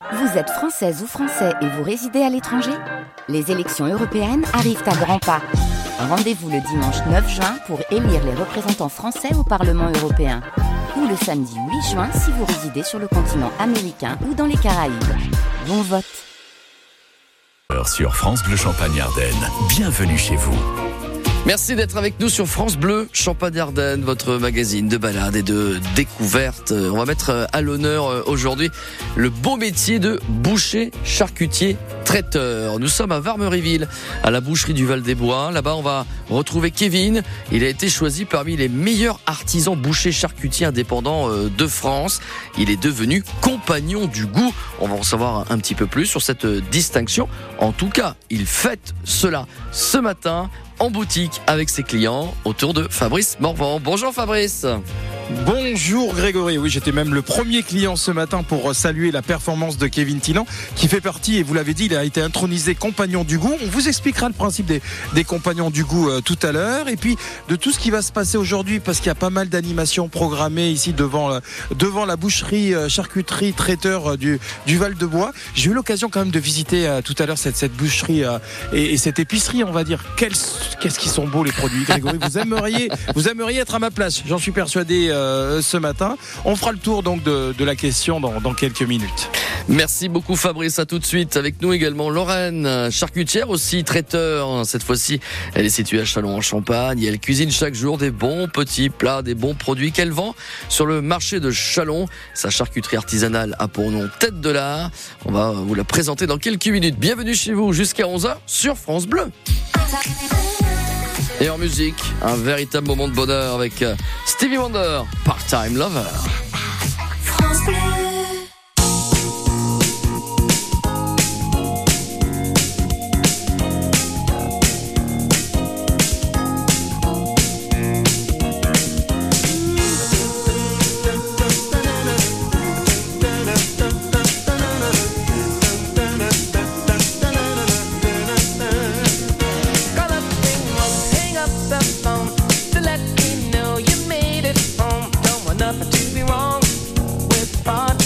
Vous êtes française ou français et vous résidez à l'étranger ? Les élections européennes arrivent à grands pas. Rendez-vous le dimanche 9 juin pour élire les représentants français au Parlement européen. Ou le samedi 8 juin si vous résidez sur le continent américain ou dans les Caraïbes. Bon vote. Sur France Bleu Champagne-Ardenne, bienvenue chez vous. Merci d'être avec nous sur France Bleu Champagne-Ardenne, votre magazine de balade et de découverte. On va mettre à l'honneur aujourd'hui le beau métier de boucher, charcutier, traiteur. Nous sommes à Varmeryville, à la boucherie du Val-des-Bois. Là-bas, on va retrouver Kevin. Il a été choisi parmi les meilleurs artisans bouchers charcutiers indépendants de France. Il est devenu compagnon du goût. On va en savoir un petit peu plus sur cette distinction. En tout cas, il fête cela ce matin en boutique avec ses clients autour de Fabrice Morvan. Bonjour Fabrice. Bonjour Grégory, oui j'étais même le premier client ce matin pour saluer la performance de Kevin Tilland qui fait partie, et vous l'avez dit, il a été intronisé compagnon du goût. On vous expliquera le principe des compagnons du goût tout à l'heure, et puis de tout ce qui va se passer aujourd'hui, parce qu'il y a pas mal d'animations programmées ici devant la boucherie, charcuterie, traiteur du Val-de-Bois. J'ai eu l'occasion quand même de visiter tout à l'heure cette boucherie et cette épicerie, on va dire. Qu'est-ce qu'ils sont beaux les produits, Grégory. Vous aimeriez être à ma place, j'en suis persuadé ce matin. On fera le tour donc de la question dans quelques minutes. Merci beaucoup Fabrice, à tout de suite. Avec nous également Lorraine, charcutière aussi, traiteur. Cette fois-ci, elle est située à Châlons en Champagne et elle cuisine chaque jour des bons petits plats, des bons produits qu'elle vend sur le marché de Châlons. Sa charcuterie artisanale a pour nom Tête de l'Art. On va vous la présenter dans quelques minutes. Bienvenue chez vous jusqu'à 11h sur France Bleu. Et en musique, un véritable moment de bonheur avec Stevie Wonder, Part-Time Lover. France Bleu. Nothing to be wrong with part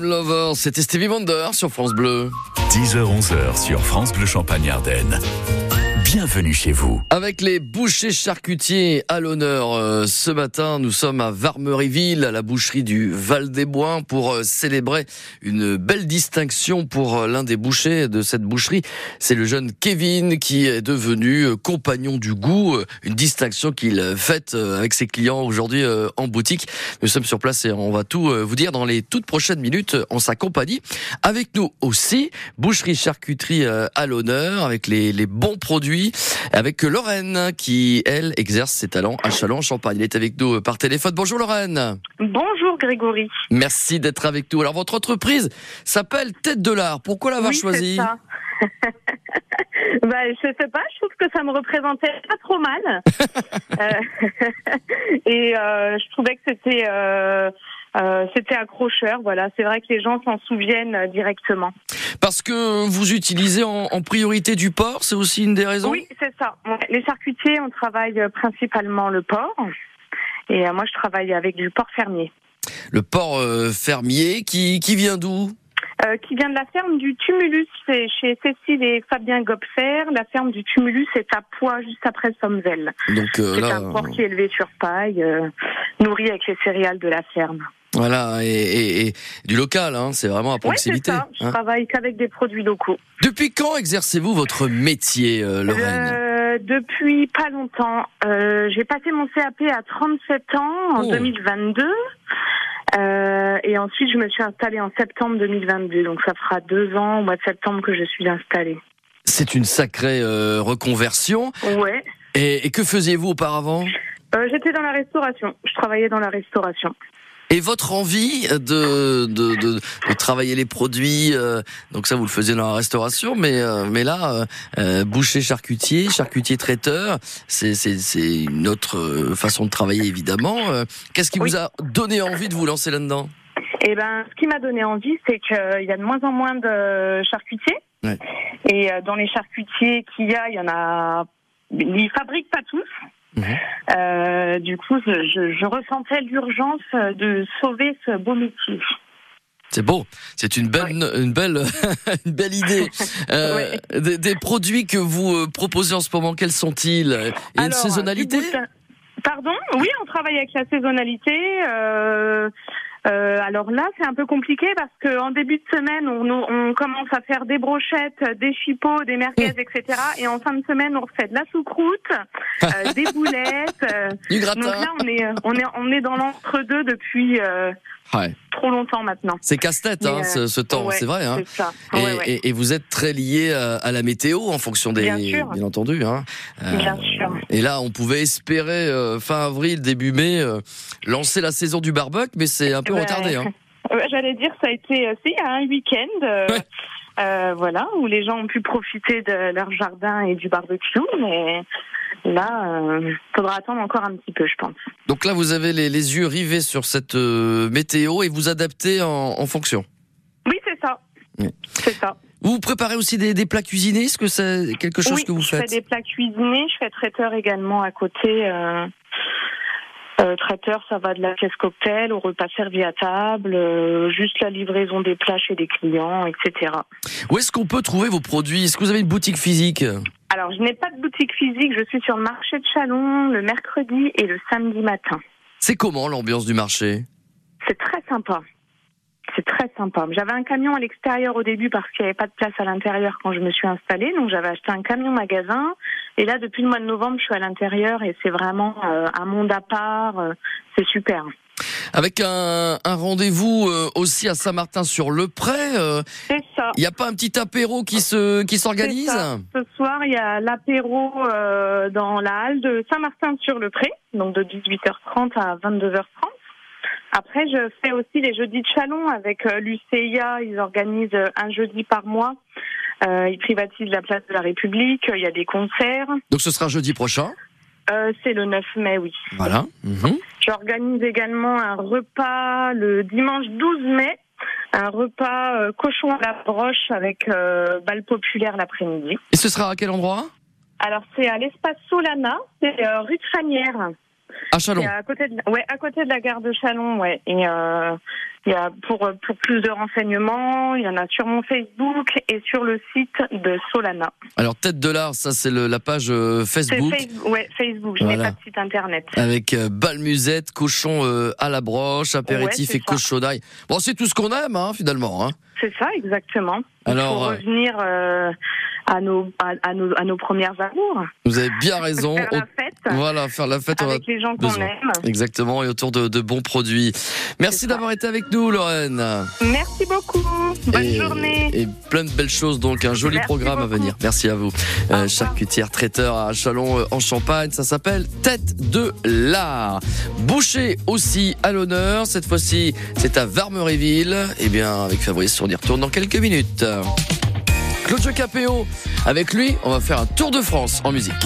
Lover, c'était Stevie Wonder sur France Bleu. 10h-11h sur France Bleu Champagne-Ardenne. Bienvenue chez vous. Avec les bouchers charcutiers à l'honneur, ce matin, nous sommes à Varmeryville, à la boucherie du Val-des-Bois, pour célébrer une belle distinction pour l'un des bouchers de cette boucherie. C'est le jeune Kevin qui est devenu compagnon du goût, une distinction qu'il fête avec ses clients aujourd'hui en boutique. Nous sommes sur place et on va tout vous dire dans les toutes prochaines minutes en sa compagnie. Avec nous aussi, boucherie charcuterie à l'honneur, avec les bons produits, avec Lorraine qui, elle, exerce ses talents à Châlons-en-Champagne. Elle est avec nous par téléphone. Bonjour Lorraine. Bonjour Grégory. Merci d'être avec nous. Alors votre entreprise s'appelle Tête de l'Art. Pourquoi l'avoir choisie ? C'est ça. Je sais pas, je trouve que ça me représentait pas trop mal. Et je trouvais que c'était accrocheur. Voilà, c'est vrai que les gens s'en souviennent directement. Parce que vous utilisez en priorité du porc, c'est aussi une des raisons ? Oui, c'est ça. Les charcutiers, on travaille principalement le porc. Et moi, je travaille avec du porc fermier. Le porc fermier qui vient d'où ? Qui vient de la ferme du Tumulus, c'est chez Cécile et Fabien Gopfer. La ferme du Tumulus est à Poix, juste après Sommezel. Donc c'est un porc qui est élevé sur paille, nourri avec les céréales de la ferme. Voilà, et du local, hein, c'est vraiment à proximité. Oui, c'est ça. Je travaille qu'avec des produits locaux. Depuis quand exercez-vous votre métier, Lorraine ? Depuis pas longtemps. J'ai passé mon CAP à 37 ans en 2022. Et ensuite, je me suis installée en septembre 2022. Donc, ça fera 2 ans, au mois de septembre, que je suis installée. C'est une sacrée reconversion. Ouais. Et que faisiez-vous auparavant ? J'étais dans la restauration. Je travaillais dans la restauration. Et votre envie de travailler les produits, donc ça vous le faisiez dans la restauration, mais là, boucher charcutier traiteur, c'est une autre façon de travailler évidemment. Qu'est-ce qui vous a donné envie de vous lancer là-dedans ? Eh ben, ce qui m'a donné envie, c'est qu'il y a de moins en moins de charcutiers. Ouais. Et dans les charcutiers qu'il y en a, ils fabriquent pas tous. Du coup, je ressentais l'urgence de sauver ce beau métier. C'est beau, c'est une belle idée. Des produits que vous proposez en ce moment, quels sont-ils ? Il y a une saisonnalité ? Pardon ? Oui, on travaille avec la saisonnalité. Alors là, c'est un peu compliqué parce que en début de semaine, on commence à faire des brochettes, des chipots, des merguez, etc. Et en fin de semaine, on refait de la choucroute, des boulettes. Du gratin. Donc là, on est dans l'entre-deux depuis trop longtemps maintenant. C'est casse-tête, ce temps, c'est vrai. C'est ça. Et vous êtes très lié à la météo en fonction des, bien entendu. Bien sûr. Et là, on pouvait espérer fin avril, début mai, lancer la saison du barbecue, mais c'est un peu retardé. J'allais dire, ça a été un week-end. Voilà, où les gens ont pu profiter de leur jardin et du barbecue, mais là, faudra attendre encore un petit peu, je pense. Donc là, vous avez les yeux rivés sur cette météo et vous adaptez en fonction. Oui, c'est ça. Oui. C'est ça. Vous préparez aussi des plats cuisinés ? Est-ce que c'est quelque chose que vous faites ? Oui, je fais des plats cuisinés. Je fais traiteur également à côté. Traiteur, ça va de la caisse cocktail au repas servi à table, juste la livraison des plats chez des clients, etc. Où est-ce qu'on peut trouver vos produits ? Est-ce que vous avez une boutique physique ? Alors, je n'ai pas de boutique physique. Je suis sur le marché de Châlons le mercredi et le samedi matin. C'est comment l'ambiance du marché ? C'est très sympa. C'est très sympa. J'avais un camion à l'extérieur au début parce qu'il n'y avait pas de place à l'intérieur quand je me suis installée. Donc j'avais acheté un camion magasin. Et là, depuis le mois de novembre, je suis à l'intérieur et c'est vraiment un monde à part. C'est super. Avec un rendez-vous aussi à Saint-Martin-sur-le-Pré. C'est ça. Il n'y a pas un petit apéro qui s'organise ? Ce soir, il y a l'apéro dans la halle de Saint-Martin-sur-le-Pré, donc de 18h30 à 22h30. Après, je fais aussi les jeudis de Châlons avec l'UCIA. Ils organisent un jeudi par mois. Ils privatisent la place de la République. Il y a des concerts. Donc ce sera jeudi prochain ? C'est le 9 mai, oui. Voilà. J'organise également un repas le dimanche 12 mai. Un repas cochon à la broche avec bal populaire l'après-midi. Et ce sera à quel endroit ? Alors, c'est à l'espace Solana. C'est rue de Fanière. À Châlons. C'est à côté de la gare de Châlons, ouais. Et il y a pour plus de renseignements, il y en a sur mon Facebook et sur le site de Solana. Alors Tête de l'Art, ça c'est la page Facebook. C'est Facebook. Je n'ai pas de site internet. Avec balmusette, cochon à la broche, apéritif et cochonaille. Bon, c'est tout ce qu'on aime, finalement. Hein. C'est ça, exactement. Alors, il faut revenir à nos premières amours. Vous avez bien raison. Faire la fête. Voilà, faire la fête avec les gens qu'on aime. Exactement, et autour de bons produits. Merci d'avoir été avec nous, Lorraine. Merci beaucoup. Bonne journée. Et plein de belles choses, donc un joli programme à venir. Merci à vous. Charcutière traiteur à Châlons en Champagne, ça s'appelle Tête de l'Art. Boucher aussi à l'honneur. Cette fois-ci, c'est à Varmeréville. Eh bien, avec Fabrice, on y retourne dans quelques minutes. Claudio Capéo, avec lui, on va faire un tour de France en musique.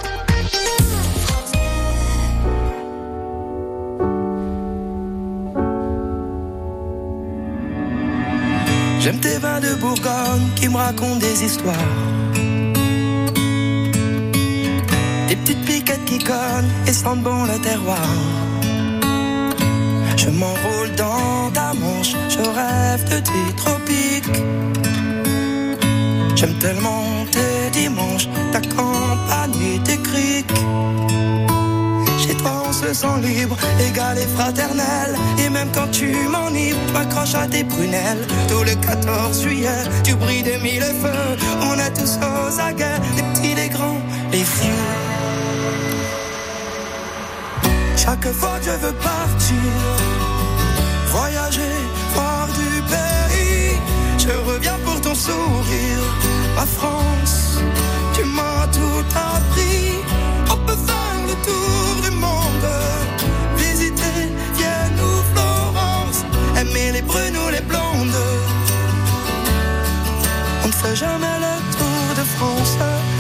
J'aime tes vins de Bourgogne qui me racontent des histoires. Des petites piquettes qui cognent et sentent bon le terroir. Je m'enroule dans ta manche, je rêve de tes tropiques. J'aime tellement tes dimanches, ta campagne et tes criques. Chez toi on se sent libre, égal et fraternel. Et même quand tu m'enivres, tu m'accroches à tes prunelles. Tout le 14 juillet, tu brilles de mille feux. On est tous aux aguets, les petits, les grands, les vieux. Chaque fois que je veux partir, voyager, voir du pays, je reviens pour ton sourire. Ma France, tu m'as tout appris. On peut faire le tour du monde, visiter Vienne ou Florence, aimer les brunes ou les blondes. On ne fait jamais le tour de France.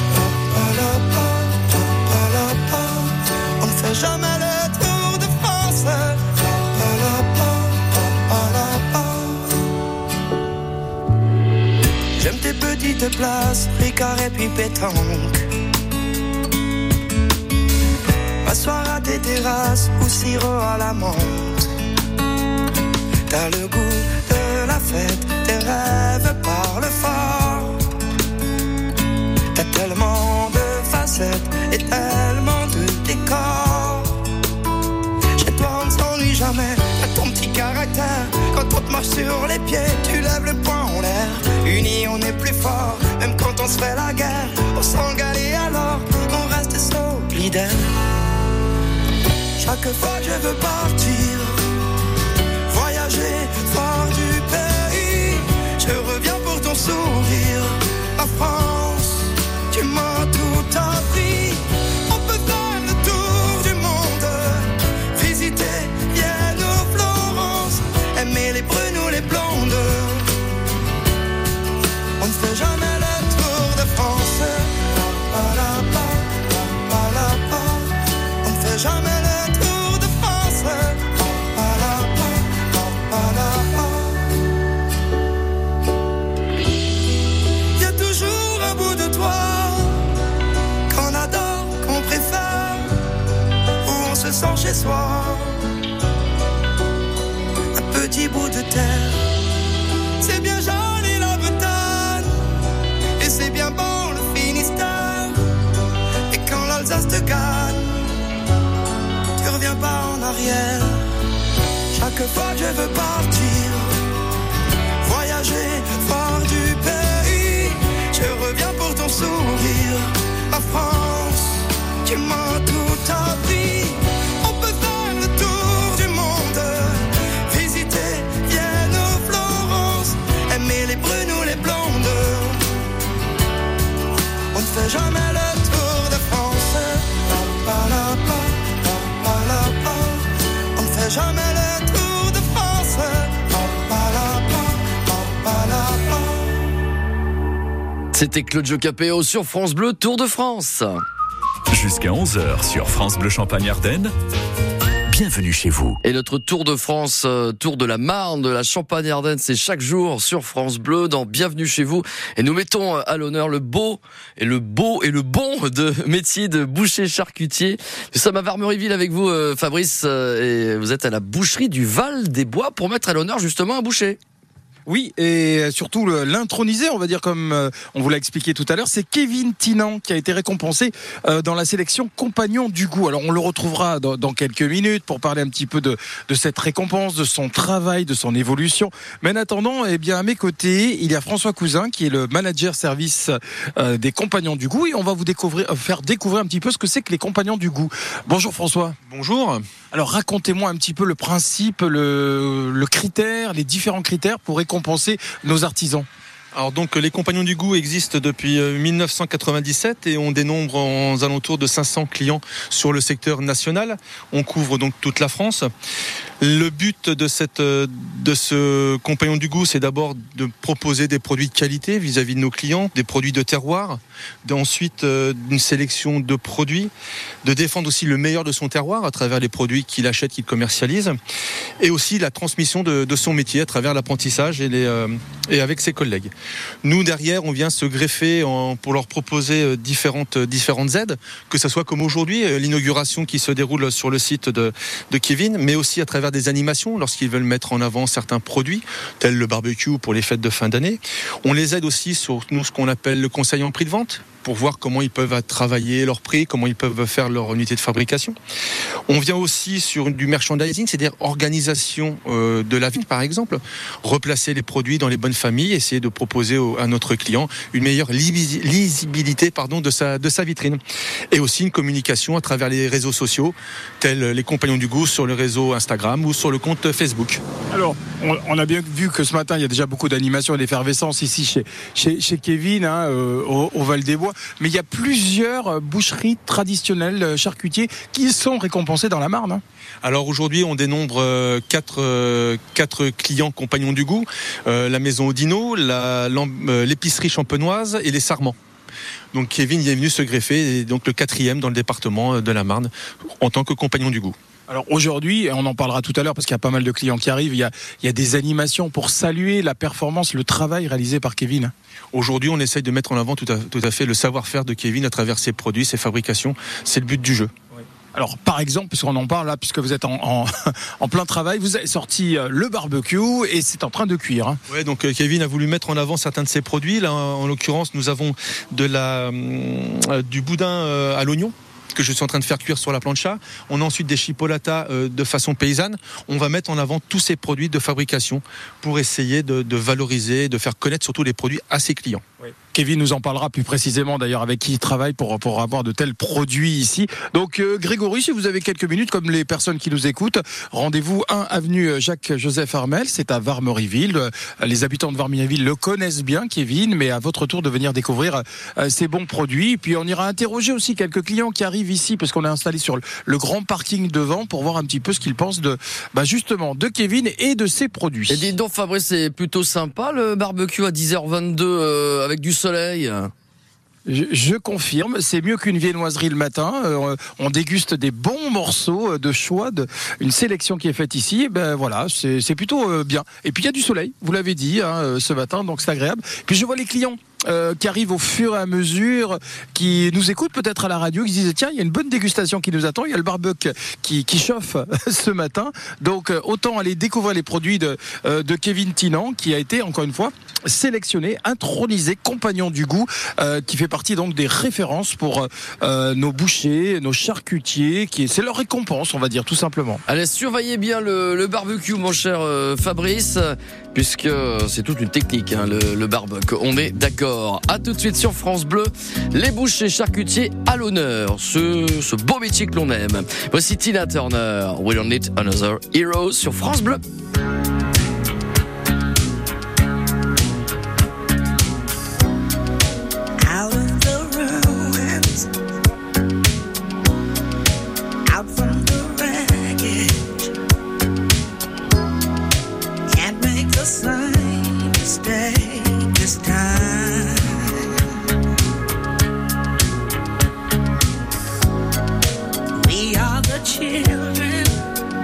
On ne fait jamais le tour de France. J'aime tes petites places, Ricard et puis pétanque. M'asseoir à tes terrasses ou sirop à la menthe. T'as le goût de la fête, tes rêves parlent fort. T'as tellement de facettes et tellement de décors. Chez toi on ne s'ennuie jamais, t'as ton petit caractère. Quand on te marche sur les pieds, tu lèves le poing en l'air. Unis on est plus fort, même quand on se fait la guerre. On s'engale et alors on reste solidaire. Chaque fois que je veux partir, voyager, voir du pays, je reviens pour ton sourire. Ma France, tu m'as tout appris. On peut faire le tour du monde, visiter Vienne ou Florence, aimer les brunes ou les blondes. On ne fait jamais le tour de France. On ne fait jamais le tour de France. Il y a toujours un bout de toi qu'on adore, qu'on préfère, où on se sent chez soi. Un petit bout de terre, c'est bien joli la Bretagne, et c'est bien bon le Finistère. Et quand l'Alsace te gagne, tu reviens pas en arrière. Chaque fois que je veux partir, voyager, voir du pays, je reviens pour ton sourire. Ma France, tu m'as tout appris. On peut faire le tour du monde, visiter Vienne ou Florence, aimer les brunes ou les blondes. On ne fait jamais le tour de France. On ne fait jamais le tour de France. C'était Claudio Capéo sur France Bleu, Tour de France. Jusqu'à 11h sur France Bleu Champagne Ardennes. bienvenue chez vous. Et notre Tour de France, Tour de la Marne, de la Champagne-Ardenne, c'est chaque jour sur France Bleu dans Bienvenue chez vous. Et nous mettons à l'honneur le beau et le bon de métier de boucher charcutier. Nous sommes à Varmerieville avec vous, Fabrice, et vous êtes à la boucherie du Val des Bois pour mettre à l'honneur justement un boucher. Oui, et surtout l'intronisé, on va dire, comme on vous l'a expliqué tout à l'heure, c'est Kevin Tinan qui a été récompensé dans la sélection Compagnon du goût. Alors on le retrouvera dans quelques minutes pour parler un petit peu de cette récompense, de son travail, de son évolution. Mais en attendant, eh bien à mes côtés, il y a François Cousin qui est le manager service des Compagnons du goût, et on va vous faire découvrir un petit peu ce que c'est que les Compagnons du goût. Bonjour François. Bonjour. Alors racontez-moi un petit peu le principe, le critère, les différents critères pour récompenser nos artisans. Alors donc les Compagnons du goût existent depuis 1997 et on dénombre aux alentours de 500 clients sur le secteur national. On couvre donc toute la France. Le but de ce Compagnon du goût, c'est d'abord de proposer des produits de qualité vis-à-vis de nos clients, des produits de terroir, ensuite une sélection de produits, de défendre aussi le meilleur de son terroir à travers les produits qu'il achète, qu'il commercialise, et aussi la transmission de son métier à travers l'apprentissage et avec ses collègues. Nous, derrière, on vient se greffer pour leur proposer différentes aides, que ce soit comme aujourd'hui, l'inauguration qui se déroule sur le site de Kevin, mais aussi à travers des animations lorsqu'ils veulent mettre en avant certains produits, tels le barbecue pour les fêtes de fin d'année. On les aide aussi sur ce qu'on appelle le conseil en prix de vente, pour voir comment ils peuvent travailler leur prix, comment ils peuvent faire leur unité de fabrication. On vient aussi sur du merchandising, c'est-à-dire organisation de la vente, par exemple, replacer les produits dans les bonnes familles, essayer de proposer à notre client une meilleure lisibilité de sa vitrine. Et aussi une communication à travers les réseaux sociaux, tels les Compagnons du goût sur le réseau Instagram ou sur le compte Facebook. Alors, on a bien vu que ce matin, il y a déjà beaucoup d'animation et d'effervescence ici chez Kevin, au Val des Bois. Mais il y a plusieurs boucheries traditionnelles charcutiers qui sont récompensées dans la Marne. Alors aujourd'hui, on dénombre 4 clients Compagnons du goût, la maison Odino, l'épicerie champenoise et les Sarments. Donc Kevin y est venu se greffer, et donc le 4e dans le département de la Marne en tant que Compagnon du goût. Alors aujourd'hui, et on en parlera tout à l'heure parce qu'il y a pas mal de clients qui arrivent, il y a des animations pour saluer la performance, le travail réalisé par Kevin. Aujourd'hui, on essaye de mettre en avant tout à fait le savoir-faire de Kevin à travers ses produits, ses fabrications. C'est le but du jeu. Alors par exemple, puisqu'on en parle là, puisque vous êtes en plein travail, vous avez sorti le barbecue et c'est en train de cuire. Ouais, donc Kevin a voulu mettre en avant certains de ses produits. Là, en l'occurrence, nous avons du boudin à l'oignon que je suis en train de faire cuire sur la plancha. On a ensuite des chipolatas de façon paysanne. On va mettre en avant tous ces produits de fabrication pour essayer de valoriser, de faire connaître surtout les produits à ses clients. Oui. Kevin nous en parlera plus précisément d'ailleurs avec qui il travaille pour avoir de tels produits ici. Donc Grégory, si vous avez quelques minutes, comme les personnes qui nous écoutent, rendez-vous 1 avenue Jacques-Joseph Armel, c'est à Varmerieville. Les habitants de Varmerieville le connaissent bien, Kevin, mais à votre tour de venir découvrir ces bons produits. Puis on ira interroger aussi quelques clients qui arrivent ici, parce qu'on est installé sur le grand parking devant pour voir un petit peu ce qu'ils pensent justement de Kevin et de ses produits. Et dites donc Fabrice, c'est plutôt sympa le barbecue à 10h22 avec du soleil. Je confirme, c'est mieux qu'une viennoiserie le matin. On déguste des bons morceaux de choix, une sélection qui est faite ici. Et ben voilà, c'est plutôt bien. Et puis il y a du soleil, vous l'avez dit ce matin, donc c'est agréable. Puis je vois les clients qui arrivent au fur et à mesure, qui nous écoutent peut-être à la radio, qui disent tiens, il y a une bonne dégustation qui nous attend, il y a le barbecue qui chauffe ce matin, donc autant aller découvrir les produits de Kevin Tinan, qui a été encore une fois sélectionné, intronisé Compagnon du goût, qui fait partie donc des références pour nos bouchers, nos charcutiers, c'est leur récompense, on va dire tout simplement. Allez, surveillez bien le barbecue, mon cher Fabrice, puisque c'est toute une technique, le barbecue, on est d'accord. À tout de suite sur France Bleu, les bouchers charcutiers à l'honneur, ce beau métier que l'on aime. Voici Tina Turner, We Don't Need Another Hero sur France Bleu. Children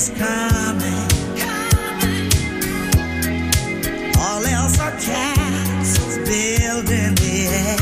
is coming. All else are castles built in the air.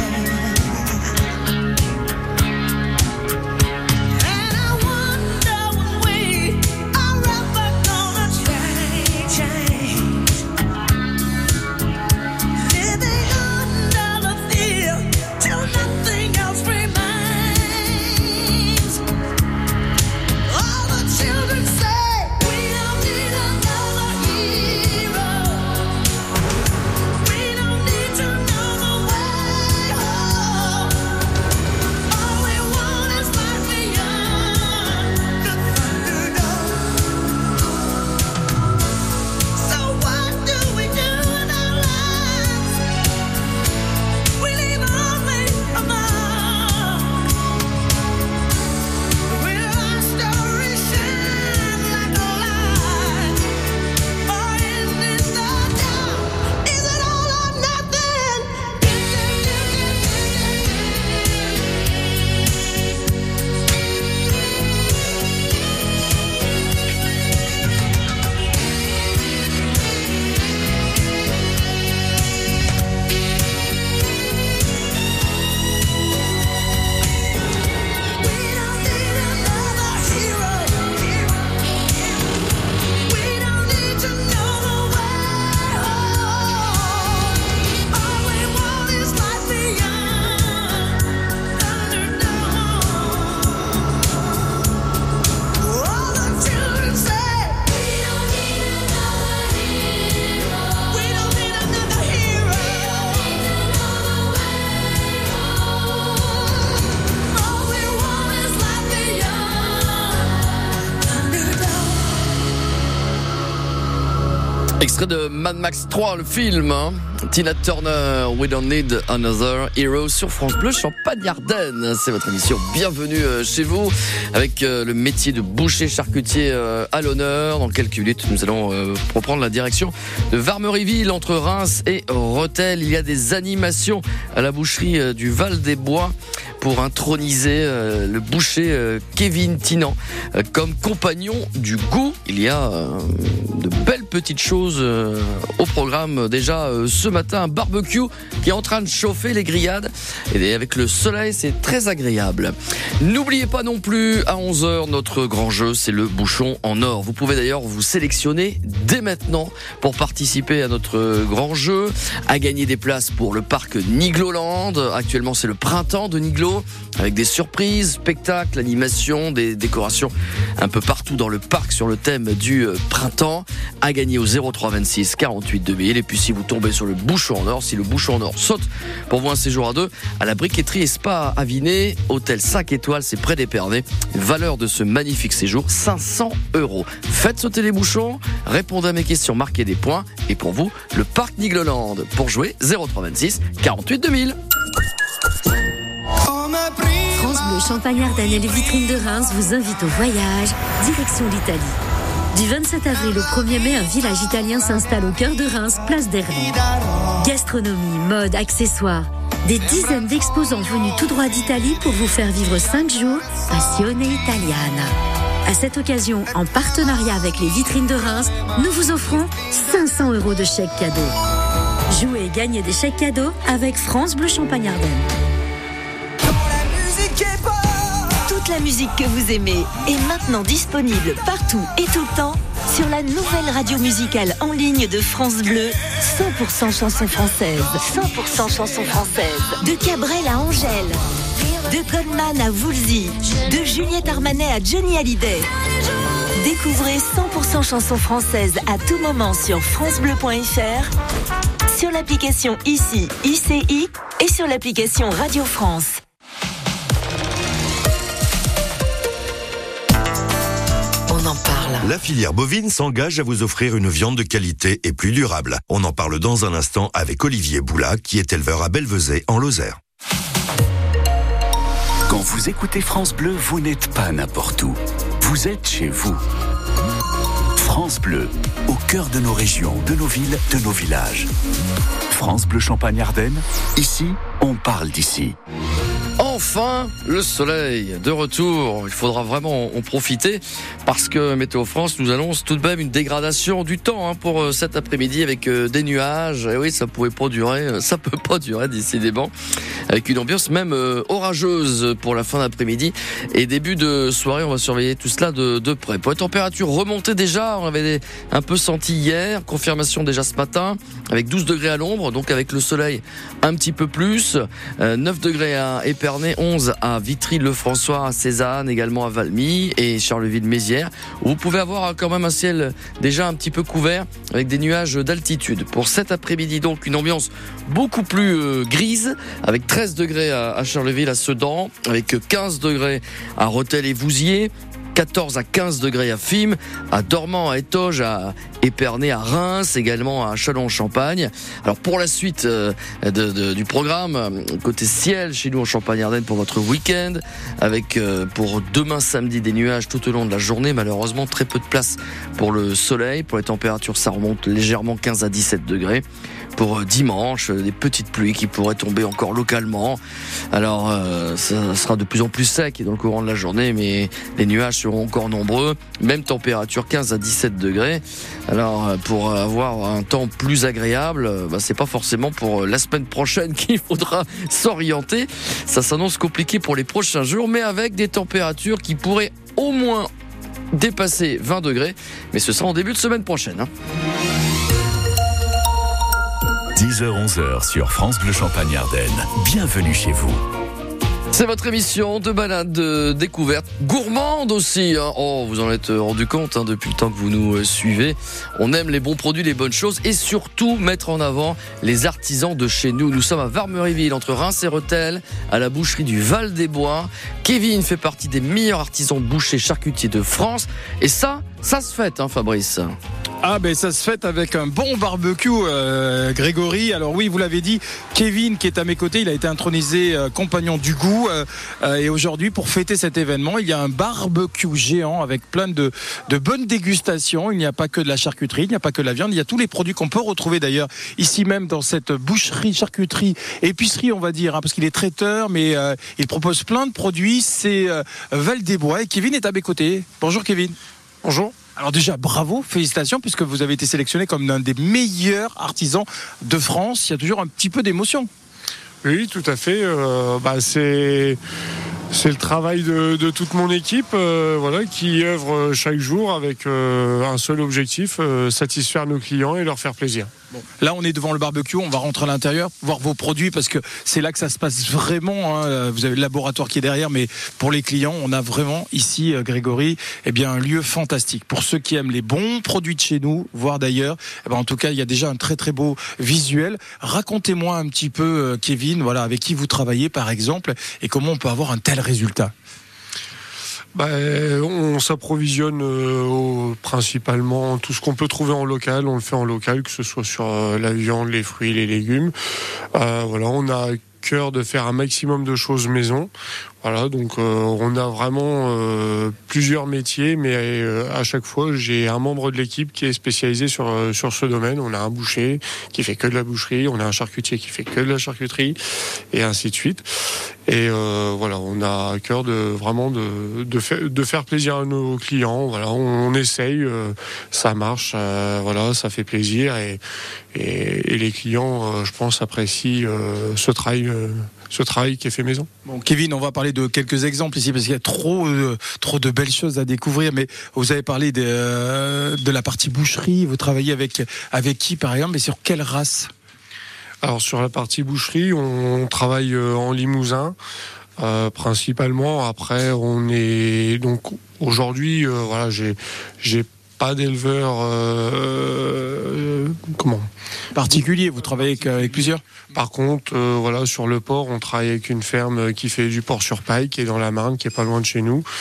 Extrait de Mad Max 3, le film, hein. Tina Turner, We Don't Need Another Hero sur France Bleu Champagne-Ardenne. C'est votre émission. Bienvenue chez vous avec le métier de boucher charcutier à l'honneur. Dans quelques minutes, nous allons reprendre la direction de Varmeryville entre Reims et Rethel. Il y a des animations à la boucherie du Val-des-Bois pour introniser le boucher Kevin Tinan comme compagnon du goût. Il y a de belles petites choses au programme déjà ce matin, un barbecue qui est en train de chauffer les grillades et avec le soleil c'est très agréable. N'oubliez pas non plus à 11h notre grand jeu, c'est le bouchon en or. Vous pouvez d'ailleurs vous sélectionner dès maintenant pour participer à notre grand jeu, à gagner des places pour le parc Nigloland. Actuellement c'est le printemps de Niglo avec des surprises, spectacles, animations, des décorations un peu partout dans le parc sur le thème du printemps. À gagner au 03 26 48 2000. Et puis si vous tombez sur le bouchon en or, si le bouchon en or saute pour vous un séjour à deux à la briqueterie et spa Aviné, hôtel 5 étoiles, c'est près d'Épernay. Valeur de ce magnifique séjour, 500 €. Faites sauter les bouchons, répondez à mes questions, marquez des points. Et pour vous, le parc Nigloland. Pour jouer, 03 26 48 2000. France Bleu Champagne-Ardenne et les vitrines de Reims vous invitent au voyage, direction l'Italie. Du 27 avril au 1er mai, un village italien s'installe au cœur de Reims, place d'Erlon. Gastronomie, mode, accessoires, des dizaines d'exposants venus tout droit d'Italie pour vous faire vivre 5 jours Passione Italiana. À cette occasion, en partenariat avec les vitrines de Reims, nous vous offrons 500 € de chèques cadeaux. Jouez et gagnez des chèques cadeaux avec France Bleu Champagne-Ardenne. Toute la musique que vous aimez est maintenant disponible partout et tout le temps sur la nouvelle radio musicale en ligne de France Bleu, 100% chansons françaises. 100% chansons françaises. De Cabrel à Angèle, de Goldman à Woolsey, de Juliette Armanet à Johnny Hallyday. Découvrez 100% chansons françaises à tout moment sur francebleu.fr, sur l'application ICI, ICI et sur l'application Radio France. On en parle. La filière bovine s'engage à vous offrir une viande de qualité et plus durable. On en parle dans un instant avec Olivier Boula, qui est éleveur à Belvezet, en Lozère. Quand vous écoutez France Bleu, vous n'êtes pas n'importe où. Vous êtes chez vous. France Bleu, au cœur de nos régions, de nos villes, de nos villages. France Bleu Champagne-Ardenne, ici, on parle d'ici. En Enfin, le soleil de retour. Il faudra vraiment en profiter parce que Météo France nous annonce tout de même une dégradation du temps pour cet après-midi avec des nuages. Et oui, ça peut pas durer décidément. Avec une ambiance même orageuse pour la fin d'après-midi et début de soirée. On va surveiller tout cela de près. Pour les températures remontées déjà, on avait un peu senti hier. Confirmation déjà ce matin avec 12 degrés à l'ombre, donc avec le soleil un petit peu plus. 9 degrés à Épernay, 11 à Vitry-le-François, à Cézanne, également à Valmy et Charleville-Mézières, où vous pouvez avoir quand même un ciel déjà un petit peu couvert avec des nuages d'altitude. Pour cet après-midi, donc, une ambiance beaucoup plus grise, avec 13 degrés à Charleville, à Sedan, avec 15 degrés à Rethel et Vouziers, 14 à 15 degrés à Fismes, à Dormans, à Étoges, à Épernay, à Reims, également à Châlons-en-Champagne. Alors pour la suite du programme, côté ciel, chez nous en Champagne-Ardenne pour votre week-end, avec pour demain samedi des nuages tout au long de la journée, malheureusement très peu de place pour le soleil. Pour les températures, ça remonte légèrement 15 à 17 degrés. Pour dimanche, des petites pluies qui pourraient tomber encore localement. Alors ça sera de plus en plus sec dans le courant de la journée, mais les nuages seront encore nombreux. Même température 15 à 17 degrés. Alors pour avoir un temps plus agréable, c'est pas forcément pour la semaine prochaine qu'il faudra s'orienter. Ça s'annonce compliqué pour les prochains jours, mais avec des températures qui pourraient au moins dépasser 20 degrés. Mais ce sera en début de semaine prochaine. 10h-11h sur France Bleu Champagne-Ardenne. Bienvenue chez vous. C'est votre émission de balade de découverte, gourmande aussi. Oh, vous en êtes rendu compte depuis le temps que vous nous suivez. On aime les bons produits, les bonnes choses et surtout mettre en avant les artisans de chez nous. Nous sommes à Varmeryville, entre Reims et Rethel, à la boucherie du Val-des-Bois. Kevin fait partie des meilleurs artisans bouchers charcutiers de France. Et ça se fête, Fabrice. Ah ben ça se fête avec un bon barbecue, Grégory. Alors oui, vous l'avez dit, Kevin qui est à mes côtés, il a été intronisé compagnon du goût. Et aujourd'hui, pour fêter cet événement, il y a un barbecue géant avec plein de bonnes dégustations. Il n'y a pas que de la charcuterie, il n'y a pas que de la viande. Il y a tous les produits qu'on peut retrouver d'ailleurs ici même dans cette boucherie, charcuterie, épicerie on va dire, parce qu'il est traiteur, mais il propose plein de produits. C'est Val-des-Bois et Kevin est à mes côtés. Bonjour Kevin. Bonjour. Alors déjà, bravo, félicitations, puisque vous avez été sélectionné comme l'un des meilleurs artisans de France. Il y a toujours un petit peu d'émotion. Oui, tout à fait. C'est le travail de toute mon équipe qui œuvre chaque jour avec un seul objectif, satisfaire nos clients et leur faire plaisir. Bon. Là, on est devant le barbecue, on va rentrer à l'intérieur, voir vos produits parce que c'est là que ça se passe vraiment. Vous avez le laboratoire qui est derrière, mais pour les clients, on a vraiment ici, Grégory, un lieu fantastique. Pour ceux qui aiment les bons produits de chez nous, voire d'ailleurs, en tout cas, il y a déjà un très très beau visuel. Racontez-moi un petit peu, Kevin, avec qui vous travaillez par exemple, et comment on peut avoir un tel résultat. On s'approvisionne principalement tout ce qu'on peut trouver en local, on le fait en local, que ce soit sur la viande, les fruits, les légumes. On a à cœur de faire un maximum de choses maison. Donc on a vraiment plusieurs métiers, mais à chaque fois j'ai un membre de l'équipe qui est spécialisé sur ce domaine. On a un boucher qui fait que de la boucherie, on a un charcutier qui fait que de la charcuterie, et ainsi de suite. Et on a à cœur de faire plaisir à nos clients. On essaye, ça marche, ça fait plaisir et les clients, je pense, apprécient ce travail qui est fait maison. Bon, Kevin, on va parler de quelques exemples ici parce qu'il y a trop de belles choses à découvrir. Mais vous avez parlé de la partie boucherie. Vous travaillez avec qui, par exemple, et sur quelle race ? Alors sur la partie boucherie, on travaille en Limousin. Principalement. Après, on est donc aujourd'hui, j'ai pas d'éleveur particulier. Vous travaillez avec plusieurs. Par contre, sur le porc, on travaille avec une ferme qui fait du porc sur paille, qui est dans la Marne, qui est pas loin de chez nous.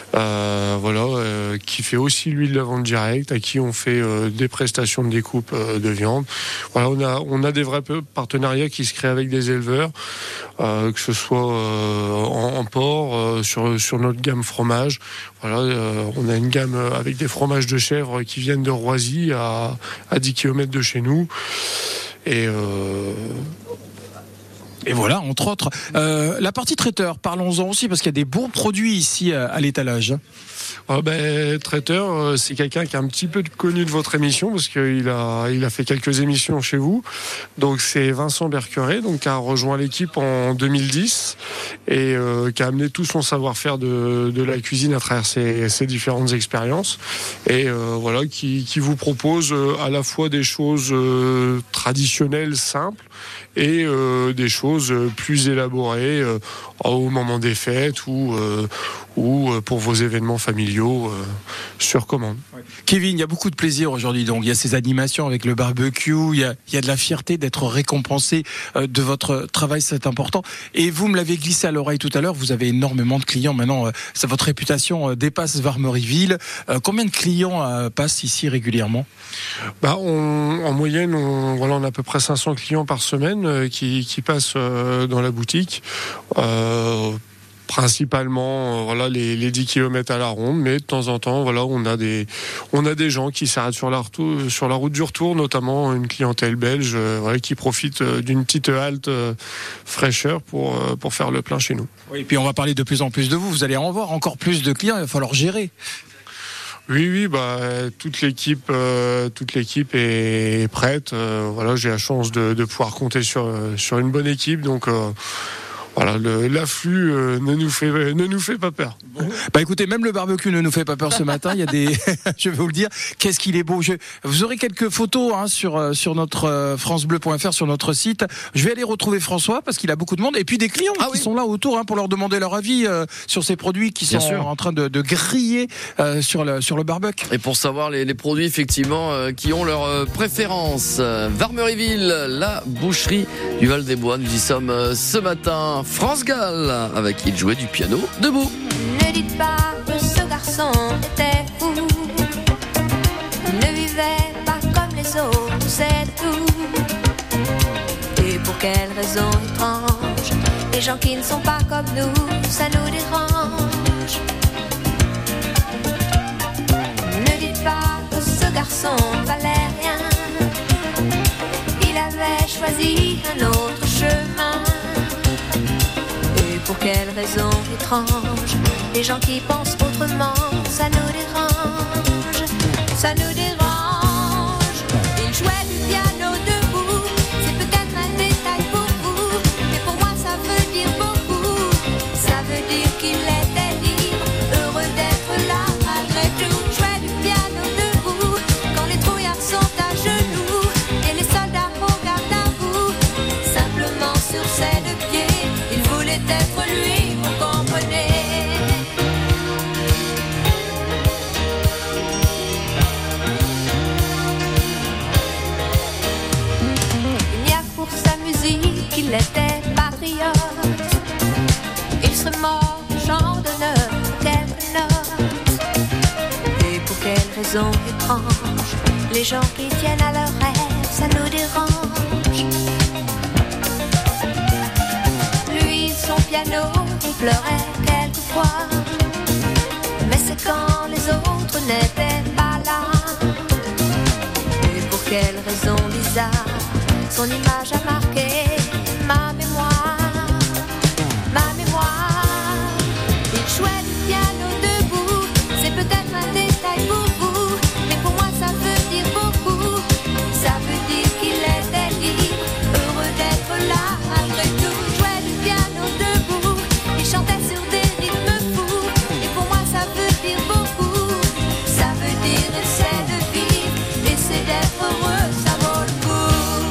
Qui fait aussi lui de la vente directe, à qui on fait des prestations de découpe de viande. On a des vrais partenariats qui se créent avec des éleveurs, que ce soit en porc, sur notre gamme fromage. On a une gamme avec des fromages de chèvre qui viennent de Roisy à 10 km de chez nous. Et voilà, entre autres. La partie traiteur, parlons-en aussi, parce qu'il y a des bons produits ici à l'étalage. Traiteur, c'est quelqu'un qui est un petit peu connu de votre émission, parce qu'il a fait quelques émissions chez vous. Donc c'est Vincent Berqueret, donc qui a rejoint l'équipe en 2010 et qui a amené tout son savoir-faire de la cuisine à travers ses différentes expériences. Et voilà, qui vous propose à la fois des choses traditionnelles, simples, et des choses plus élaborées au moment des fêtes ou pour vos événements familiaux sur commande. Kevin, il y a beaucoup de plaisir aujourd'hui. Donc il y a ces animations avec le barbecue, il y a de la fierté d'être récompensé de votre travail, c'est important. Et vous me l'avez glissé à l'oreille tout à l'heure, vous avez énormément de clients maintenant. Votre réputation dépasse Varmerieville. Combien de clients passent ici régulièrement ? En moyenne, on a à peu près 500 clients par semaine qui passent dans la boutique. Principalement les 10 km à la ronde, mais de temps en temps on a des gens qui s'arrêtent sur la route du retour, notamment une clientèle belge qui profite d'une petite halte fraîcheur pour faire le plein chez nous. Oui, et puis on va parler de plus en plus de vous allez en voir encore plus de clients, il va falloir gérer. Oui, toute l'équipe est prête. J'ai la chance de pouvoir compter sur une bonne équipe, donc l'afflux ne nous fait pas peur. Écoutez, même le barbecue ne nous fait pas peur ce matin. Il y a je vais vous le dire, qu'est-ce qu'il est beau. Vous aurez quelques photos sur notre francebleu.fr, sur notre site. Je vais aller retrouver François parce qu'il a beaucoup de monde et puis des clients qui sont là autour pour leur demander leur avis sur ces produits qui sont en train de griller sur le barbecue. Et pour savoir les produits effectivement qui ont leur préférence, Varmerieville, la boucherie du Val-des-Bois. Nous y sommes ce matin. France Gall, avec qui il jouait du piano debout. Ne dites pas que ce garçon était fou, ne vivait pas comme les autres, c'est tout. Et pour quelle raison étrange, les gens qui ne sont pas comme nous, ça nous dérange. Ne dites pas que ce garçon valait rien, il avait choisi un autre chemin. Pour quelle raison étrange, les gens qui pensent autrement, ça nous dérange, ça nous dérange. Il jouait du piano debout, c'est peut-être un détail pour vous, mais pour moi ça veut dire beaucoup. Ça veut dire qu'il était libre, heureux d'être là malgré tout. Jouait du piano debout, quand les trouillards sont à genoux, et les soldats regardent à vous, simplement sur ses deux pieds, il voulait être lui, vous comprenez. Il y a pour sa musique, il était patriote. Il serait mort, chant d'honneur, quelques notes. Et pour quelle raison étrange, les gens qui tiennent à leurs rêves, ça nous dérange. Son piano, il pleurait quelquefois, mais c'est quand les autres n'étaient pas là. Et pour quelle raison bizarre, son image a marqué ma mémoire, ma mémoire. Il jouait du piano debout, c'est peut-être un détail pour vous, mais pour moi ça veut dire beaucoup. Ça veut dire qu'il était libre, heureux d'être là malgré tout. Chantait sur des rythmes fous, et pour moi ça veut dire beaucoup. Ça veut dire essaie de vivre, essaie d'être heureux, ça vaut le coup.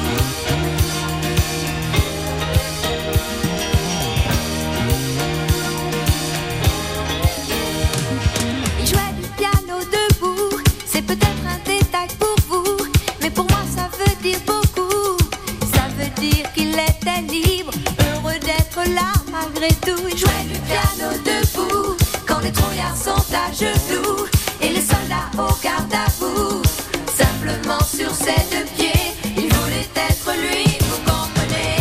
Il jouait du piano debout, c'est peut-être un détail pour vous, mais pour moi ça veut dire beaucoup. Ça veut dire qu'il était libre, heureux d'être là malgré tout. Il jouait du piano debout, quand les trouillards sont à genoux, et les soldats au garde à vous, simplement sur ses deux pieds, il voulait être lui, vous comprenez.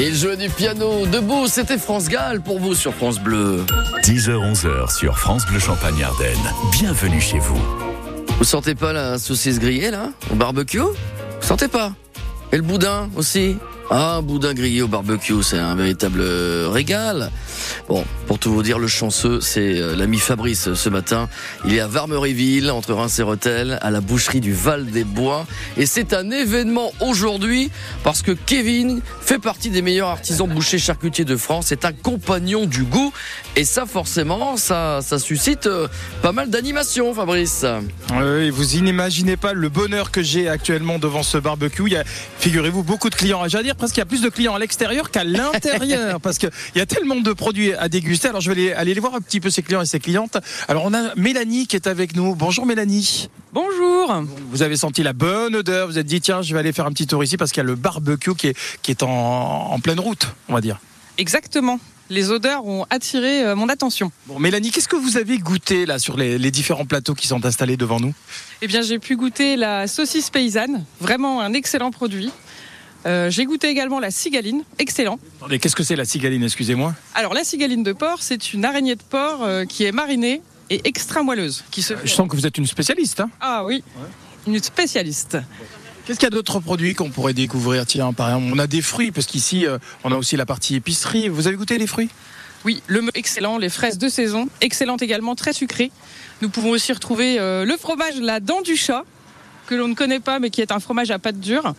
Et il jouait du piano debout, c'était France Gall pour vous sur France Bleu. 10h-11h sur France Bleu Champagne-Ardenne. Bienvenue chez vous. Vous sentez pas la saucisse grillée là, au barbecue? Vous sentez pas? Et le boudin aussi? Ah, boudin grillé au barbecue, c'est un véritable régal. Bon, pour tout vous dire, le chanceux, c'est l'ami Fabrice ce matin. Il est à Varmeryville, entre Reims et Rethel, à la boucherie du Val-des-Bois. Et c'est un événement aujourd'hui parce que Kevin fait partie des meilleurs artisans bouchers charcutiers de France. C'est un compagnon du goût. Et ça, forcément, ça suscite pas mal d'animation, Fabrice. Oui, vous n'imaginez pas le bonheur que j'ai actuellement devant ce barbecue. Il y a, figurez-vous, beaucoup de clients. J'allais dire presque qu'il y a plus de clients à l'extérieur qu'à l'intérieur parce qu'il y a tellement de produits à déguster. Alors je vais aller voir un petit peu ces clients et ces clientes. Alors on a Mélanie qui est avec nous. Bonjour Mélanie. Bonjour. Vous avez senti la bonne odeur. Vous vous êtes dit tiens, je vais aller faire un petit tour ici parce qu'il y a le barbecue qui est en pleine route, on va dire. Exactement. Les odeurs ont attiré mon attention. Bon, Mélanie, qu'est-ce que vous avez goûté là sur les différents plateaux qui sont installés devant nous? Eh bien, j'ai pu goûter la saucisse paysanne, vraiment un excellent produit. J'ai goûté également la cigaline, excellent. Attendez, qu'est-ce que c'est la cigaline, excusez-moi? Alors, la cigaline de porc, c'est une araignée de porc qui est marinée et extra moelleuse. Je sens que vous êtes une spécialiste. Hein? Ah oui, une spécialiste. Qu'est-ce qu'il y a d'autres produits qu'on pourrait découvrir? Tiens, par exemple, on a des fruits, parce qu'ici, on a aussi la partie épicerie. Vous avez goûté les fruits? Oui, le meuh excellent, les fraises de saison, excellentes également, très sucrées. Nous pouvons aussi retrouver le fromage La Dent du Chat, que l'on ne connaît pas, mais qui est un fromage à pâte dure.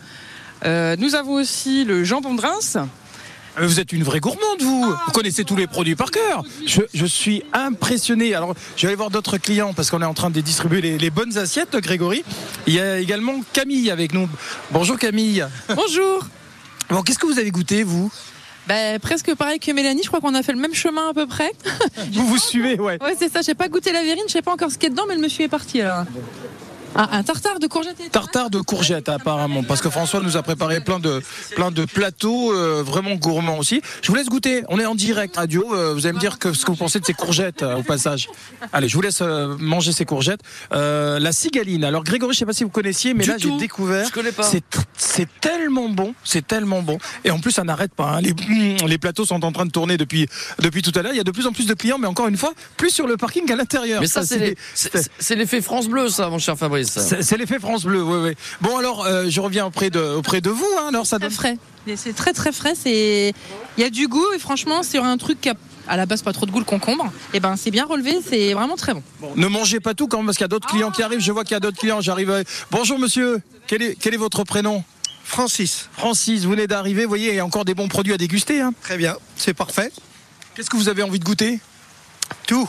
Nous avons aussi le jambon de Reims. Vous êtes une vraie gourmande, vous. Vous connaissez tous les produits par cœur. Je suis impressionné. Alors, je vais aller voir d'autres clients parce qu'on est en train de distribuer les bonnes assiettes, Grégory. Il y a également Camille avec nous. Bonjour Camille. Bonjour. Bon, qu'est-ce que vous avez goûté, vous? Presque pareil que Mélanie, je crois qu'on a fait le même chemin à peu près. Vous suivez, ouais. Ouais, c'est ça, j'ai pas goûté la verrine, je sais pas encore ce qu'il y a dedans, mais le monsieur est parti là. Ah, un tartare de courgettes. Tartare de courgettes apparemment, parce que François nous a préparé plein de plateaux vraiment gourmands aussi. Je vous laisse goûter, on est en direct radio, vous allez me dire ce que vous pensez de ces courgettes au passage. Allez, je vous laisse manger ces courgettes. La cigaline, alors Grégory, je sais pas si vous connaissiez, mais là j'ai découvert. Je connais pas. C'est tellement bon, c'est tellement bon. Et en plus ça n'arrête pas, hein. Les plateaux sont en train de tourner depuis tout à l'heure. Il y a de plus en plus de clients, mais encore une fois, plus sur le parking qu'à l'intérieur. Mais ça c'est l'effet France Bleu, ça, mon cher Fabrice. C'est l'effet France Bleu, oui. Bon alors, je reviens auprès de vous. Hein, alors ça donne frais. C'est très très frais. Il y a du goût et franchement, c'est un truc qui a à la base pas trop de goût, le concombre. Et ben c'est bien relevé, c'est vraiment très bon. Ne mangez pas tout quand même parce qu'il y a d'autres clients qui arrivent. Je vois qu'il y a d'autres clients. J'arrive. Bonjour monsieur. Quel est votre prénom? Francis. Francis, vous venez d'arriver. Vous voyez, il y a encore des bons produits à déguster. Hein. Très bien, c'est parfait. Qu'est-ce que vous avez envie de goûter? Tout.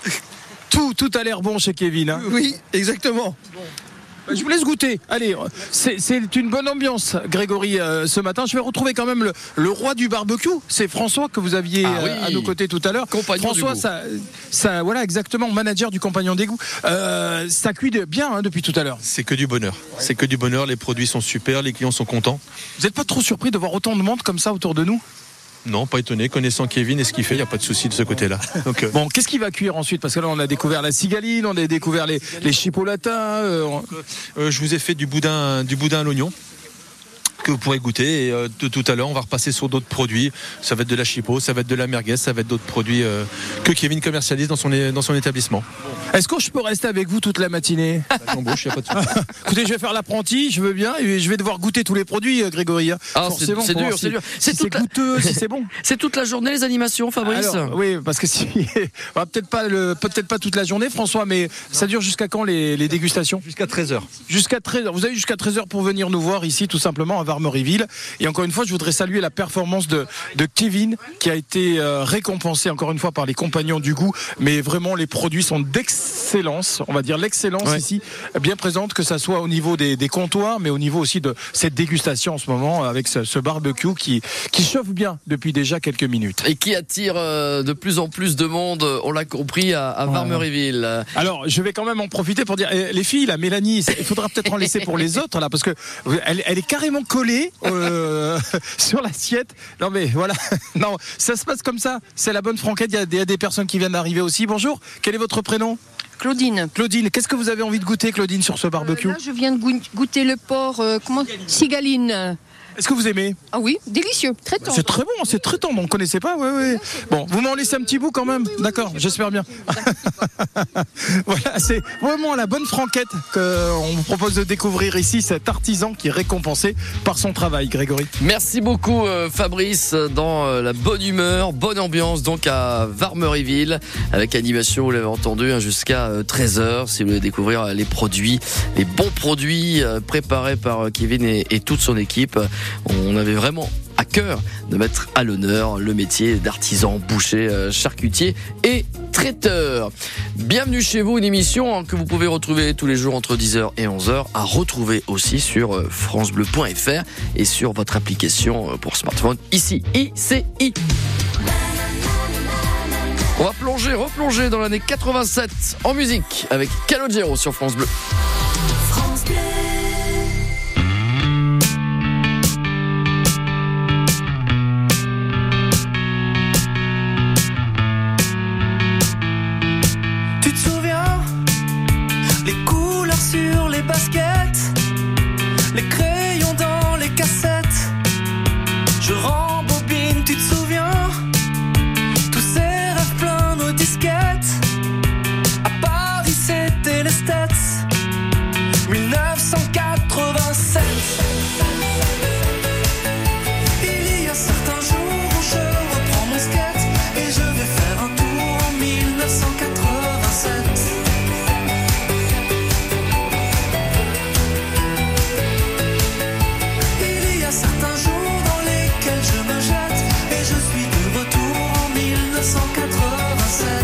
Tout a l'air bon chez Kevin. Hein. Oui, exactement. Je vous laisse goûter. Allez, c'est une bonne ambiance, Grégory, ce matin. Je vais retrouver quand même le roi du barbecue. C'est François que vous aviez à nos côtés tout à l'heure. François, ça, voilà, exactement, manager du Compagnon des Goûts. Ça cuit bien hein, depuis tout à l'heure. C'est que du bonheur. C'est que du bonheur. Les produits sont super, les clients sont contents. Vous n'êtes pas trop surpris de voir autant de monde comme ça autour de nous? Non, pas étonné. Connaissant Kevin et ce qu'il fait, il n'y a pas de souci de ce côté-là. Donc, Bon, qu'est-ce qu'il va cuire ensuite? Parce que là, on a découvert la cigaline, on a découvert les chipolatas. Je vous ai fait du boudin à l'oignon que vous pourrez goûter. Et tout à l'heure, on va repasser sur d'autres produits. Ça va être de la chipo, ça va être de la merguez, ça va être d'autres produits que Kevin commercialise dans son établissement. Est-ce que je peux rester avec vous toute la matinée? J'embauche, il n'y a pas de souci. Écoutez, je vais faire l'apprenti, je veux bien, et je vais devoir goûter tous les produits, Grégory. Ah, c'est dur. C'est goûteux, si c'est bon. C'est toute la journée les animations, Fabrice? Alors, oui, parce que peut-être pas toute la journée, François, mais ça dure jusqu'à quand les dégustations? Jusqu'à 13h. Jusqu'à 13h. Vous avez jusqu'à 13h pour venir nous voir ici, tout simplement, à Varmeryville. Et encore une fois, je voudrais saluer la performance de Kevin, qui a été récompensé encore une fois par les Compagnons du Goût. Mais vraiment, les produits sont d'excellence. On va dire l'excellence ici, bien présente, que ça soit au niveau des comptoirs, mais au niveau aussi de cette dégustation en ce moment, avec ce barbecue qui chauffe bien depuis déjà quelques minutes. Et qui attire de plus en plus de monde, on l'a compris, à Varmeryville. Alors, je vais quand même en profiter pour dire, les filles, là, Mélanie, il faudra peut-être en laisser pour les autres, là, parce que elle est carrément collée sur l'assiette. Non, mais voilà. Non, ça se passe comme ça. C'est la bonne franquette. Il y a des personnes qui viennent d'arriver aussi. Bonjour. Quel est votre prénom? Claudine. Claudine, qu'est-ce que vous avez envie de goûter, Claudine, sur ce barbecue? Là, je viens de goûter le porc, cigaline. Est-ce que vous aimez? Ah oui, délicieux, très tendre. C'est très bon, c'est très tendre, on ne connaissait pas. Ouais. Bon, vous m'en laissez un petit bout quand même? D'accord, j'espère bien. Voilà, c'est vraiment la bonne franquette qu'on vous propose de découvrir ici, cet artisan qui est récompensé par son travail, Grégory. Merci beaucoup Fabrice, dans la bonne humeur, bonne ambiance donc à Varmeryville, avec animation, vous l'avez entendu, jusqu'à 13h, si vous voulez découvrir les produits, les bons produits préparés par Kevin et toute son équipe. On avait vraiment à cœur de mettre à l'honneur le métier d'artisan, boucher, charcutier et traiteur. Bienvenue chez vous, une émission que vous pouvez retrouver tous les jours entre 10h et 11h, à retrouver aussi sur francebleu.fr et sur votre application pour smartphone, ici, ICI. On va replonger dans l'année 87 en musique avec Calogero sur France Bleu. France Bleu. Tu te souviens, les couleurs sur les baskets, les crayons dans les cassettes. Je rembobine, tu te souviens, tous ces rêves pleins nos disquettes. À Paris c'était les States, 1987. Il y a certains jours où je reprends mon skate et je vais faire un tour en 1987. Il y a certains jours dans lesquels je me jette et je suis de retour en 1987.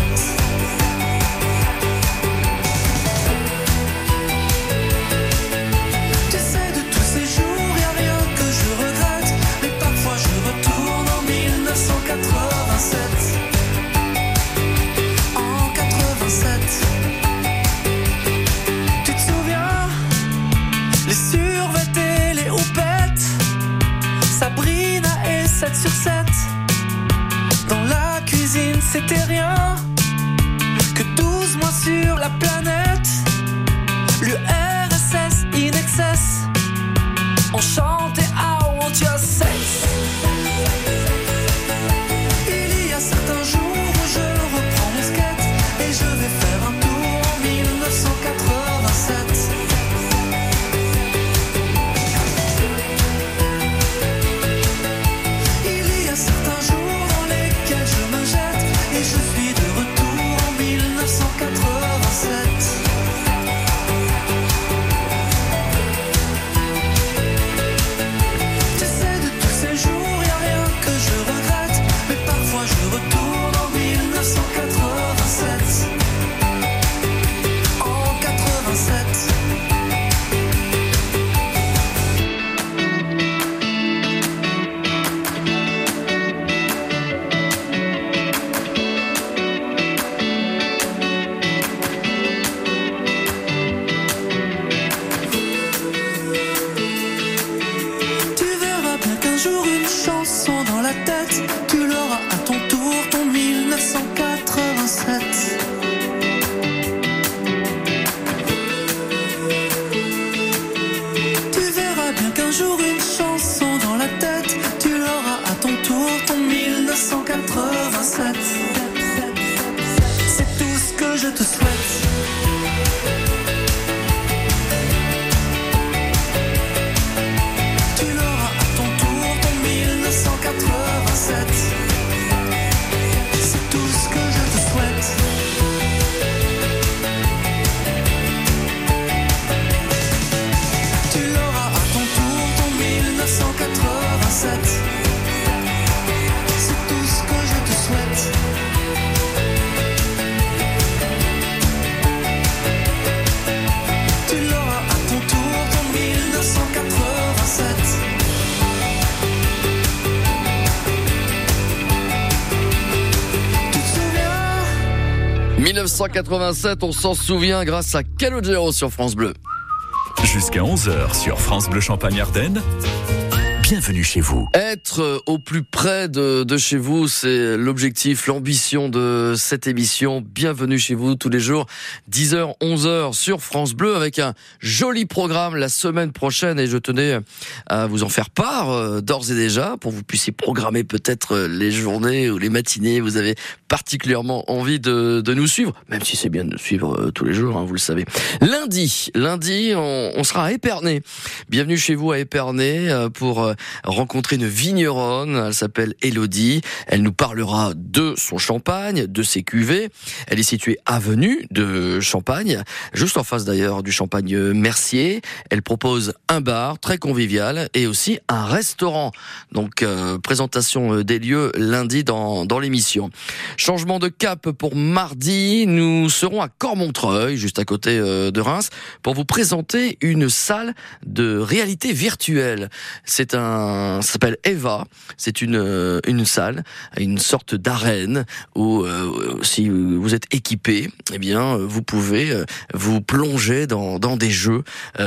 Tu sais, de tous ces jours, y a rien que je regrette, mais parfois je retourne en 1987. En 87. Tu te souviens, les survêtés, les houpettes, Sabrina et 7 sur 7. Dans la cuisine, c'était rien que 12 mois sur la planète. L'URSS in excess, on chantait I want your sex. Il y a certains jours où je reprends mon skate et je vais faire un tour en 1987. Il y a certains jours dans lesquels je me jette et je suis de retour en 1987. Tu sais, de tous ces jours, y a rien que je regrette, mais parfois je retourne en 1987. En 87. Tu verras bien qu'un jour une chanson dans la tête, tu l'auras à ton tour, ton 1987. Tu verras bien qu'un jour une chanson dans la tête, tu l'auras à ton tour, ton 1987. C'est tout ce que je te souhaite. Tu l'auras à ton tour, ton 1987. C'est tout ce que je te souhaite. Tu l'auras à ton tour, ton 1987. C'est tout ce que je te souhaite. Tu l'auras à ton tour, ton 1987. Tu te souviens? 1987, on s'en souvient grâce à Calogero sur France Bleu. Jusqu'à 11h sur France Bleu Champagne-Ardenne. bienvenue chez vous. Être au plus près de chez vous, c'est l'objectif, l'ambition de cette émission. Bienvenue chez vous tous les jours, 10h, 11h sur France Bleu, avec un joli programme la semaine prochaine. Et je tenais à vous en faire part d'ores et déjà, pour que vous puissiez programmer peut-être les journées ou les matinées. Vous avez particulièrement envie de nous suivre, même si c'est bien de nous suivre tous les jours, hein, vous le savez. Lundi, on sera à Épernay. Bienvenue chez vous à Épernay pour rencontrer une vigneronne. Elle s'appelle Élodie. Elle nous parlera de son champagne, de ses cuvées. Elle est située avenue de Champagne, juste en face d'ailleurs du champagne Mercier. Elle propose un bar très convivial et aussi un restaurant. Donc présentation des lieux lundi dans l'émission. Changement de cap pour mardi, nous serons à Cormontreuil, juste à côté de Reims, pour vous présenter une salle de réalité virtuelle. Ça s'appelle Eva. C'est une salle, une sorte d'arène où si vous êtes équipé, eh bien vous pouvez vous plonger dans des jeux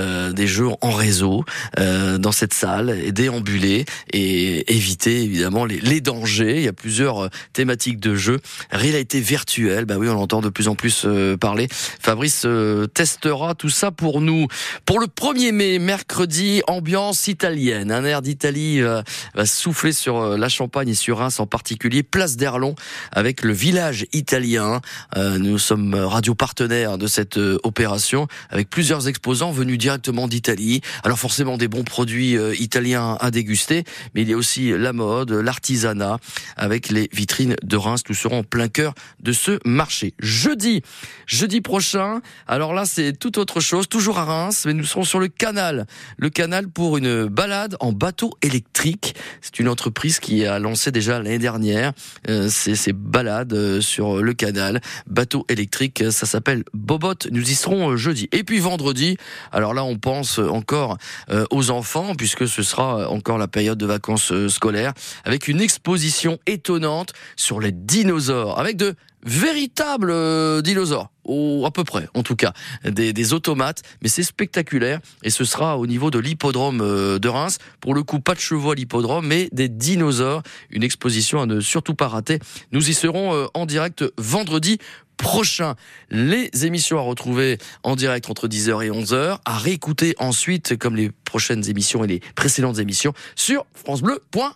en réseau dans cette salle et déambuler et éviter évidemment les dangers. Il y a plusieurs thématiques de jeux. Réalité virtuelle, bah oui, on entend de plus en plus parler. Fabrice testera tout ça pour nous. Pour le 1er mai, mercredi, ambiance italienne. Un air d'Italie va souffler sur la Champagne et sur Reims en particulier. Place d'Erlon avec le village italien. Nous sommes radio partenaires de cette opération avec plusieurs exposants venus directement d'Italie. Alors forcément des bons produits italiens à déguster, mais il y a aussi la mode, l'artisanat avec les vitrines de Reims. Nous serons en plein cœur de ce marché. Jeudi prochain, alors là c'est tout autre chose, toujours à Reims, mais nous serons sur le canal pour une balade en bateau électrique. C'est une entreprise qui a lancé déjà l'année dernière ces balades sur le canal, bateau électrique, ça s'appelle Bobot. Nous y serons jeudi. Et puis vendredi, alors là on pense encore aux enfants, puisque ce sera encore la période de vacances scolaires, avec une exposition étonnante sur les dinosaures, avec de véritables dinosaures, ou à peu près, en tout cas, des automates, mais c'est spectaculaire, et ce sera au niveau de l'hippodrome de Reims. Pour le coup, pas de chevaux à l'hippodrome, mais des dinosaures, une exposition à ne surtout pas rater. Nous y serons en direct vendredi prochain. Les émissions à retrouver en direct entre 10h et 11h, à réécouter ensuite, comme les prochaines émissions et les précédentes émissions, sur francebleu.fr.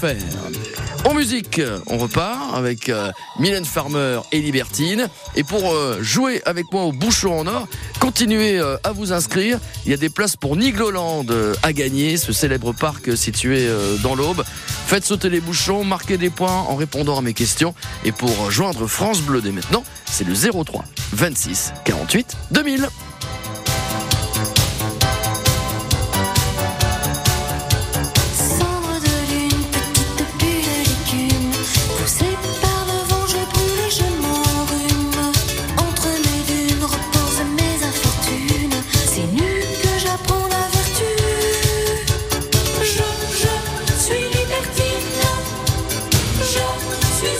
En musique, on repart avec Mylène Farmer et Libertine. Et pour jouer avec moi au Bouchon en Or, continuez à vous inscrire. Il y a des places pour Nigloland à gagner, ce célèbre parc situé dans l'Aube. Faites sauter les bouchons, marquez des points en répondant à mes questions. Et pour joindre France Bleu dès maintenant, c'est le 03 26 48 2000.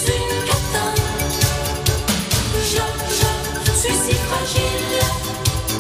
Je suis si fragile.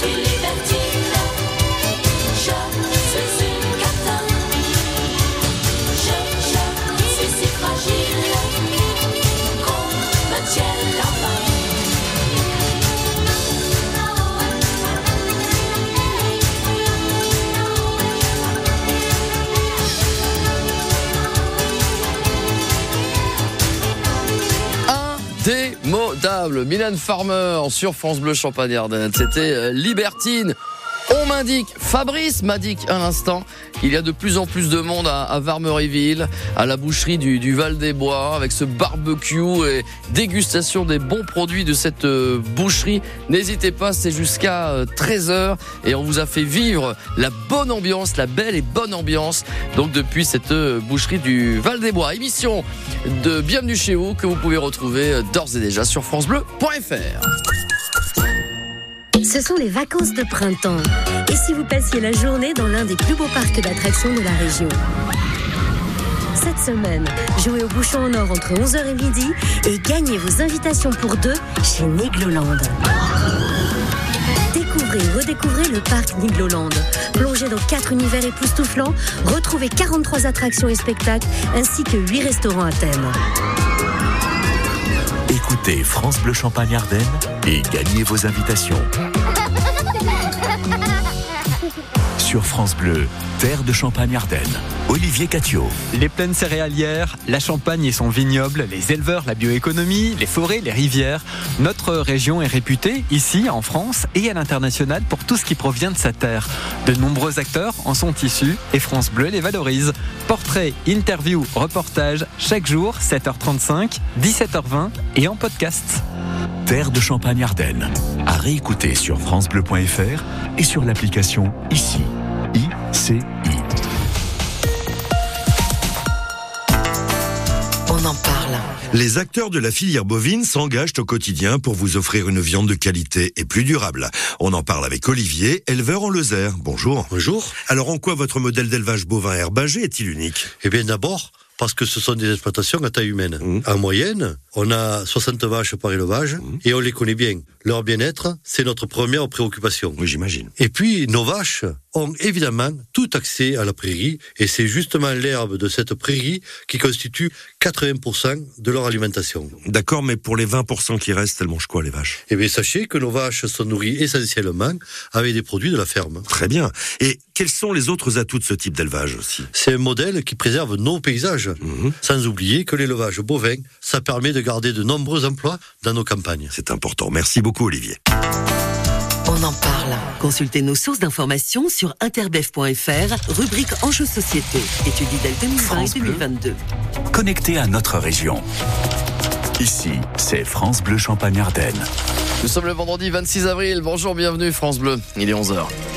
suis libertine, je suis une catin. Je suis si fragile qu'on me tienne la main. Indémodable, Mylène Farmer sur France Bleu Champagne-Ardenne. C'était Libertine. On m'indique, Fabrice m'indique à l'instant, qu'il y a de plus en plus de monde à Varmeryville, à la boucherie du Val-des-Bois, avec ce barbecue et dégustation des bons produits de cette boucherie. N'hésitez pas, c'est jusqu'à 13h et on vous a fait vivre la bonne ambiance, la belle et bonne ambiance, donc depuis cette boucherie du Val-des-Bois. Émission de Bienvenue chez vous que vous pouvez retrouver d'ores et déjà sur francebleu.fr. Ce sont les vacances de printemps. Et si vous passiez la journée dans l'un des plus beaux parcs d'attractions de la région? Cette semaine, jouez au bouchon en or entre 11h et midi et gagnez vos invitations pour deux chez Nigloland. Découvrez ou redécouvrez le parc Nigloland. Plongez dans 4 univers époustouflants, retrouvez 43 attractions et spectacles ainsi que 8 restaurants à thème. Écoutez France Bleu Champagne-Ardenne et gagnez vos invitations. Sur France Bleu, terre de Champagne-Ardenne, Olivier Catio. Les plaines céréalières, la Champagne et son vignoble, les éleveurs, la bioéconomie, les forêts, les rivières. Notre région est réputée, ici, en France et à l'international, pour tout ce qui provient de sa terre. De nombreux acteurs en sont issus et France Bleu les valorise. Portraits, interviews, reportages, chaque jour, 7h35, 17h20 et en podcast. Terre de Champagne-Ardenne, à réécouter sur francebleu.fr et sur l'application ICI. ICI. On en parle. Les acteurs de la filière bovine s'engagent au quotidien pour vous offrir une viande de qualité et plus durable. On en parle avec Olivier, éleveur en Lozère. Bonjour. Bonjour. Alors en quoi votre modèle d'élevage bovin herbagé est-il unique? Eh bien d'abord, parce que ce sont des exploitations à taille humaine. En moyenne, on a 60 vaches par élevage et on les connaît bien. Leur bien-être, c'est notre première préoccupation. Oui, j'imagine. Et puis, nos vaches ont évidemment tout accès à la prairie et c'est justement l'herbe de cette prairie qui constitue 80% de leur alimentation. D'accord, mais pour les 20% qui restent, elles mangent quoi, les vaches? Eh bien, sachez que nos vaches sont nourries essentiellement avec des produits de la ferme. Très bien. Et quels sont les autres atouts de ce type d'élevage aussi? C'est un modèle qui préserve nos paysages. Sans oublier que l'élevage bovin, ça permet de garder de nombreux emplois dans nos campagnes. C'est important. Merci beaucoup, Olivier. On en parle. Consultez nos sources d'informations sur interbef.fr, rubrique Enjeux Société. Étude d'IDEL 2020 et 2022. Connecté à notre région. Ici, c'est France Bleu Champagne-Ardenne. Nous sommes le vendredi 26 avril. Bonjour, bienvenue France Bleu. Il est 11h.